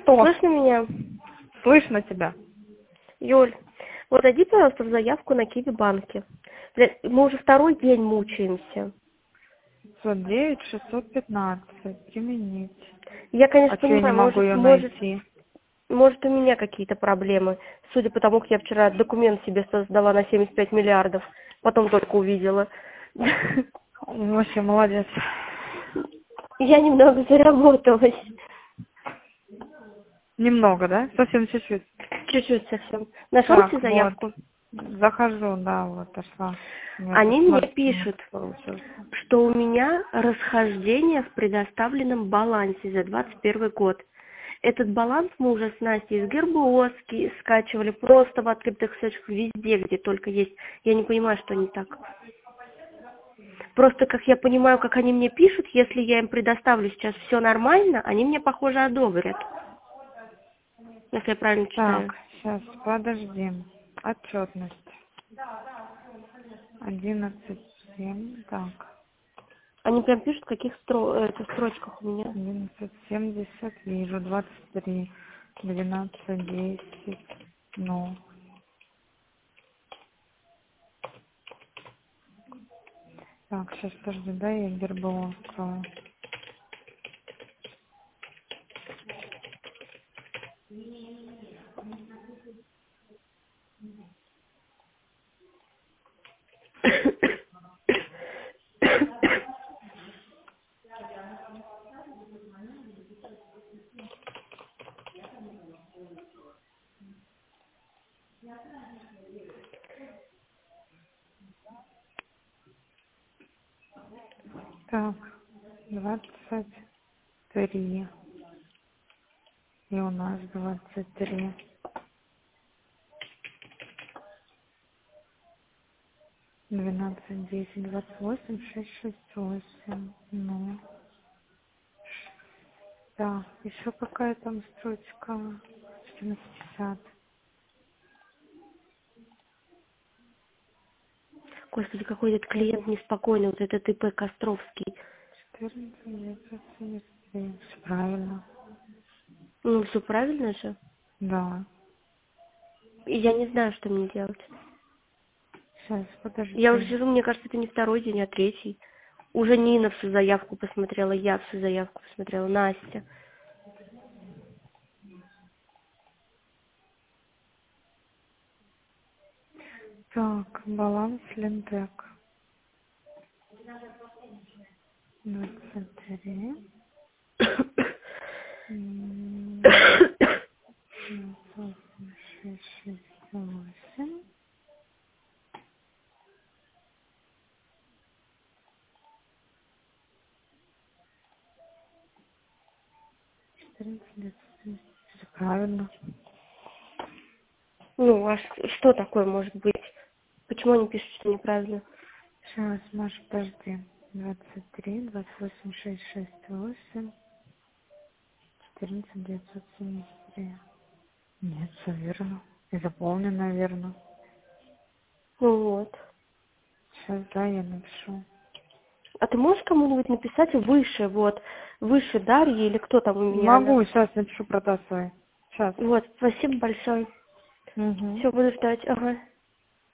Что? Слышно меня? Слышно тебя. Юль, вот зайди, пожалуйста, в заявку на Киви-банке. Мы уже второй день мучаемся. 509 615. Применить. Я, конечно, А что я не понимаю, могу ее может, найти? может, у меня какие-то проблемы. Судя по тому, как я вчера документ себе создала на 75 миллиардов. Потом только увидела. Вообще молодец. Я немного заработалась. Немного, да? Совсем чуть-чуть. Чуть-чуть совсем. Нашел Так, себе вот. заявку? Захожу, да, вот дошла. У меня Они тут мне смотрите, пишут, получилось. что у меня расхождение в предоставленном балансе за 2021 год. Этот баланс мы уже с Настей из Гербовски скачивали просто в открытых источниках везде, где только есть. Я не понимаю, что не так. Просто, как я понимаю, как они мне пишут, если я им предоставлю сейчас все нормально, они мне, похоже, одобрят. Если я правильно читаю. Так, сейчас, подожди. Отчетность. 11.7. Так. Они прям пишут, в каких строчках у меня. 11.70. Вижу. 23. 12.10. Ну. Так, сейчас, подожди, да, я Гербову открою. Так, 23. И у нас 23. 12, 10, 28, 6, 6, 8. Ну. Так, еще какая там строчка? 14.50. Господи, какой этот клиент неспокойный, вот этот ИП Костровский. 14, 973. Все правильно. Ну, все правильно же. Да. И я не знаю, что мне делать. Сейчас, Я уже подожди. сижу, мне кажется, это не второй день, а третий. Уже Нина всю заявку посмотрела, я всю заявку посмотрела, Настя. Так, баланс Лентек. 23. 6, 6, 8. 14 лет. Все правильно. Ну, а что такое может быть? Почему они пишут, что неправильно? Сейчас, Маша, подожди. 23, 28, 6, 6, 8. 14 973. Нет, все верно. И заполнено верно. Ну вот. Сейчас, да, я напишу. А ты можешь кому-нибудь написать выше, вот, выше Дарьи или кто там у меня она? Могу, сейчас напишу, протасывай. Сейчас. Вот, спасибо большое. Угу. Все, буду ждать, ага.